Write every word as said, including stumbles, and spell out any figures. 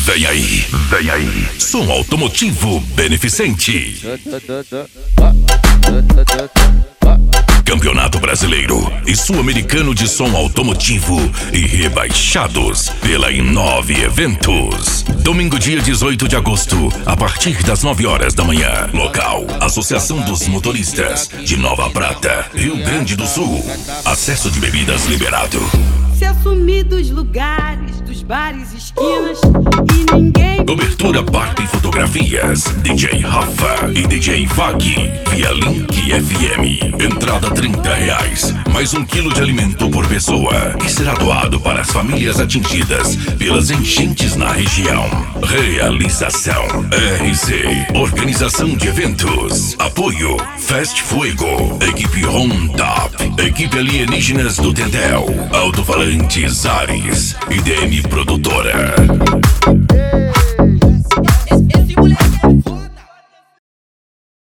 Vem aí, vem aí. Som automotivo beneficente. Campeonato Brasileiro e Sul-Americano de Som Automotivo e Rebaixados pela Inove Eventos. Domingo, dia dezoito de agosto, a partir das nove horas da manhã. Local: Associação dos Motoristas de Nova Prata, Rio Grande do Sul. Acesso de bebidas liberado. Se assumir dos lugares, dos bares, esquinas e ninguém... Cobertura, parque e fotografias. D J Rafa e D J Fag via Link F M. Entrada trinta reais, mais um quilo de alimento por pessoa, que será doado para as famílias atingidas pelas enchentes na região. Realização R C, Organização de Eventos. Apoio Fast Fuego, Equipe Honda, Equipe Alienígenas do Tendel, Alto-Falantes Ares e D M Produtora.